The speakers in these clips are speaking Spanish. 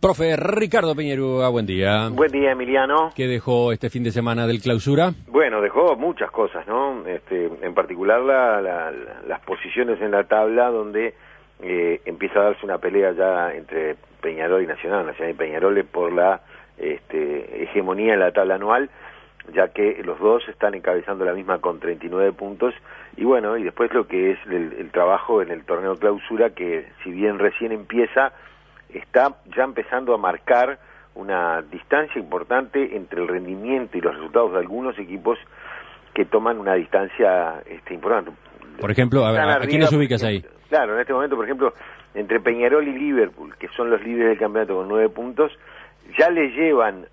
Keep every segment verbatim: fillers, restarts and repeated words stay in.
Profe Ricardo Peñarúa, buen día. Buen día, Emiliano. ¿Qué dejó este fin de semana del clausura? Bueno, dejó muchas cosas, ¿no? Este, en particular la, la, la, las posiciones en la tabla donde eh, empieza a darse una pelea ya entre Peñarol y Nacional, Nacional y Peñarol por la este, hegemonía en la tabla anual, ya que los dos están encabezando la misma con treinta y nueve puntos, y bueno, y después lo que es el, el trabajo en el torneo clausura, que si bien recién empieza, está ya empezando a marcar una distancia importante entre el rendimiento y los resultados de algunos equipos que toman una distancia este, importante. Por ejemplo, a, ver, ¿a quiénes ubicas ahí? Claro, en este momento, por ejemplo, entre Peñarol y Liverpool, que son los líderes del campeonato con nueve puntos, ya le llevan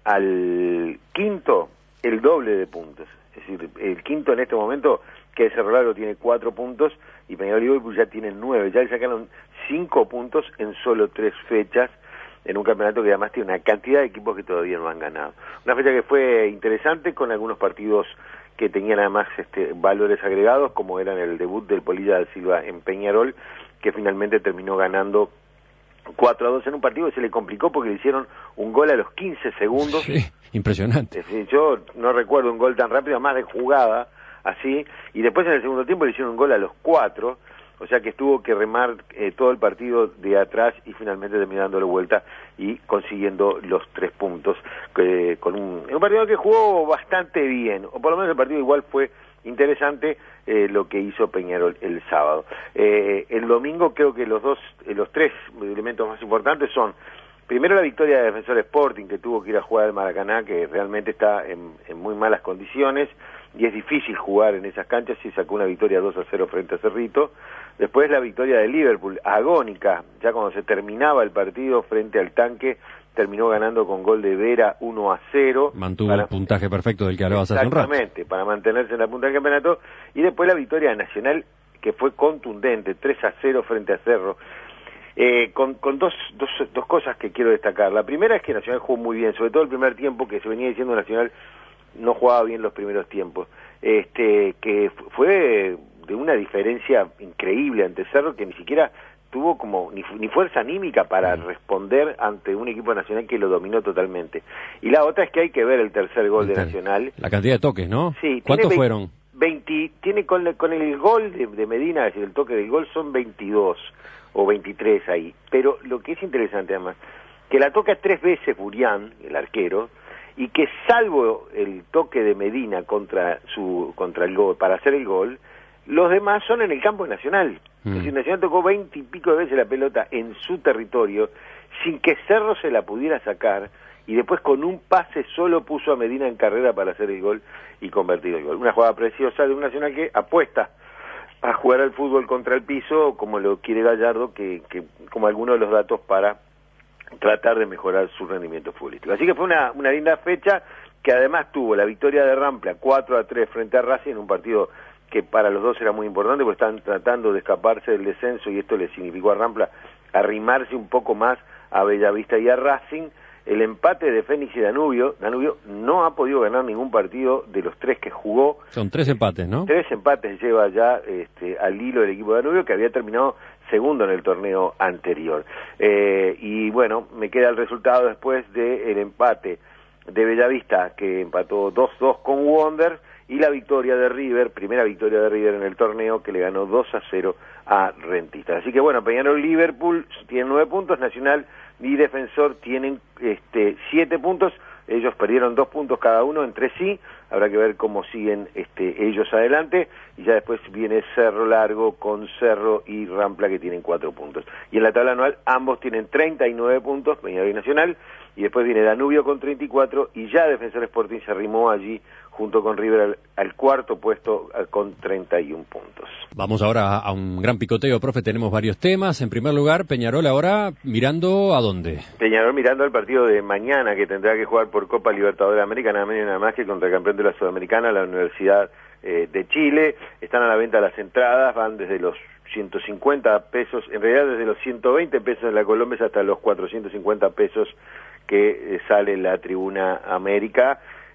al quinto el doble de puntos. Es decir, el quinto en este momento, que es Cerro Largo, tiene cuatro puntos, y Peñarol y Liverpool ya tienen nueve. Ya le sacaron cinco puntos en solo tres fechas, en un campeonato que además tiene una cantidad de equipos que todavía no han ganado. Una fecha que fue interesante, con algunos partidos que tenían además este, valores agregados, como eran el debut del Polilla da Silva en Peñarol, que finalmente terminó ganando cuatro a dos en un partido que se le complicó porque le hicieron un gol a los quince segundos. Sí, impresionante. Es decir, yo no recuerdo un gol tan rápido, más de jugada, así, y después en el segundo tiempo le hicieron un gol a los cuatro, o sea que tuvo que remar eh, todo el partido de atrás y finalmente terminó dándole vuelta y consiguiendo los tres puntos, eh, con un, un partido que jugó bastante bien, o por lo menos el partido igual fue interesante eh, lo que hizo Peñarol el sábado. Eh, el domingo creo que los dos, eh, los tres elementos más importantes son, primero la victoria de Defensor Sporting, que tuvo que ir a jugar al Maracaná, que realmente está en, en muy malas condiciones, y es difícil jugar en esas canchas, y sacó una victoria dos a cero frente a Cerrito. Después la victoria de Liverpool, agónica, ya cuando se terminaba el partido frente al Tanque, terminó ganando con gol de Vera uno a cero. Mantuvo para, el puntaje perfecto del que hablabas hace un rato. Exactamente, para mantenerse en la punta del campeonato. Y después la victoria de Nacional, que fue contundente, tres a cero frente a Cerro. Eh, con, con dos, dos, dos cosas que quiero destacar. La primera es que Nacional jugó muy bien, sobre todo el primer tiempo, que se venía diciendo Nacional no jugaba bien los primeros tiempos. Este, que fue de una diferencia increíble ante Cerro, que ni siquiera tuvo como ni, ni fuerza anímica para responder ante un equipo nacional que lo dominó totalmente. Y la otra es que hay que ver el tercer gol de Nacional. La cantidad de toques, ¿no? Sí. ¿Cuántos fueron? veinte, tiene con, con el gol de, de Medina, es decir, el toque del gol son veintidós o veintitrés ahí. Pero lo que es interesante además, que la toca tres veces Burián, el arquero, y que salvo el toque de Medina contra su contra el gol, para hacer el gol, los demás son en el campo de Nacional. Mm. Es decir, Nacional tocó veinte y pico de veces la pelota en su territorio, sin que Cerro se la pudiera sacar, y después con un pase solo puso a Medina en carrera para hacer el gol y convertir el gol. Una jugada preciosa de un Nacional que apuesta a jugar al fútbol contra el piso, como lo quiere Gallardo, que, que como algunos de los datos para tratar de mejorar su rendimiento futbolístico. Así que fue una, una linda fecha, que además tuvo la victoria de Rampla cuatro a tres frente a Racing, en un partido que para los dos era muy importante, porque están tratando de escaparse del descenso, y esto le significó a Rampla arrimarse un poco más a Bellavista y a Racing. El empate de Fénix y Danubio, Danubio no ha podido ganar ningún partido de los tres que jugó. Son tres empates, ¿no? Tres empates lleva ya este, al hilo del equipo de Danubio, que había terminado segundo en el torneo anterior. Eh, y bueno, me queda el resultado después del empate de Bellavista, que empató dos dos con Wonder, y la victoria de River, primera victoria de River en el torneo, que le ganó dos a cero a Rentistas. Así que bueno, Peñarol, Liverpool tienen nueve puntos, Nacional y Defensor tienen este siete puntos. Ellos perdieron dos puntos cada uno entre sí, habrá que ver cómo siguen este, ellos adelante, y ya después viene Cerro Largo con Cerro y Rampla, que tienen cuatro puntos. Y en la tabla anual ambos tienen treinta y nueve puntos, Peñarol y Nacional, y después viene Danubio con treinta y cuatro, y ya Defensor Sporting se arrimó allí junto con River al, al cuarto puesto con treinta y un puntos. Vamos ahora a un gran picoteo, profe, tenemos varios temas. En primer lugar, Peñarol ahora mirando ¿a dónde? Peñarol mirando al partido de mañana, que tendrá que jugar por Copa Libertadores de América, nada menos y nada más que contra el campeón de la Sudamericana, la Universidad eh, de Chile. Están a la venta las entradas, van desde los ciento cincuenta pesos, en realidad desde los ciento veinte pesos en la Colombia hasta los cuatrocientos cincuenta pesos que eh, sale la Tribuna América.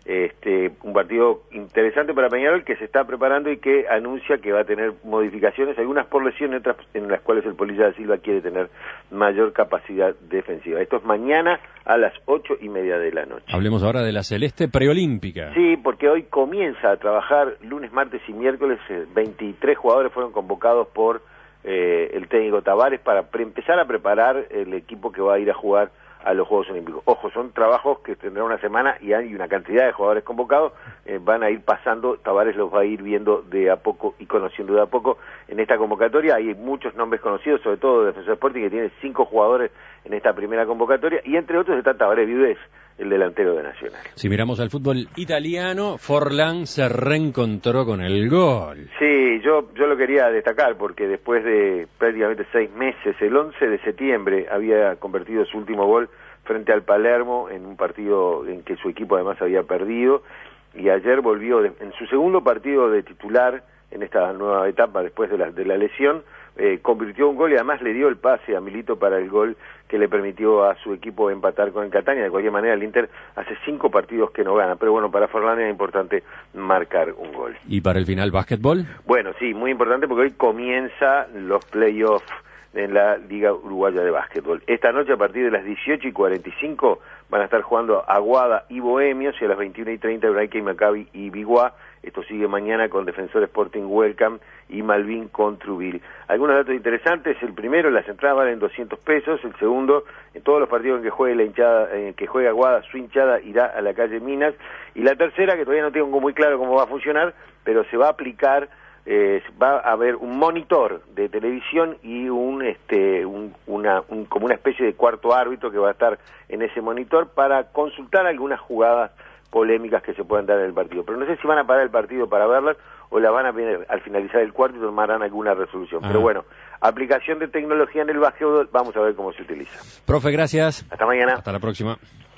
Este, un partido interesante para Peñarol que se está preparando y que anuncia que va a tener modificaciones, algunas por lesión, otras en las cuales el Polilla da Silva quiere tener mayor capacidad defensiva. Esto es mañana a las ocho y media de la noche. Hablemos ahora de la Celeste preolímpica. Sí, porque hoy comienza a trabajar lunes, martes y miércoles. veintitrés jugadores fueron convocados por eh, el técnico Tavares para empezar a preparar el equipo que va a ir a jugar a los Juegos Olímpicos. Ojo, son trabajos que tendrán una semana y hay una cantidad de jugadores convocados, eh, van a ir pasando, Tavares los va a ir viendo de a poco y conociendo de a poco. En esta convocatoria hay muchos nombres conocidos, sobre todo de Defensor Sporting, que tiene cinco jugadores en esta primera convocatoria, y entre otros está Tabaré Viudez, el delantero de Nacional. Si miramos al fútbol italiano, Forlán se reencontró con el gol. Sí, yo, yo lo quería destacar porque después de prácticamente seis meses, el once de septiembre había convertido su último gol frente al Palermo en un partido en que su equipo además había perdido, y ayer volvió de, en su segundo partido de titular en esta nueva etapa después de la, de la lesión, eh, convirtió un gol y además le dio el pase a Milito para el gol que le permitió a su equipo empatar con el Catania. De cualquier manera, el Inter hace cinco partidos que no gana, pero bueno, para Forlán es importante marcar un gol. ¿Y para el final, básquetbol? Bueno, sí, muy importante porque hoy comienza los playoffs en la Liga Uruguaya de Básquetbol. Esta noche a partir de las dieciocho y cuarenta y cinco van a estar jugando Aguada y Bohemios, y a las veintiuna y treinta Uraica y Maccabi y Biguá. Esto sigue mañana con Defensor Sporting Welcome y Malvin con Truville. Algunos datos interesantes: el primero, las entradas valen doscientos pesos, el segundo, en todos los partidos en que juegue la hinchada, en que juegue Aguada, su hinchada irá a la calle Minas, y la tercera, que todavía no tengo muy claro cómo va a funcionar, pero se va a aplicar, eh, va a haber un monitor de televisión y un este un, una un, como una especie de cuarto árbitro que va a estar en ese monitor para consultar algunas jugadas polémicas que se puedan dar en el partido. Pero no sé si van a parar el partido para verlas o la van a ver al finalizar el cuarto y tomarán alguna resolución. Ah. Pero bueno, aplicación de tecnología en el básquetbol, vamos a ver cómo se utiliza. Profe, gracias. Hasta mañana. Hasta la próxima.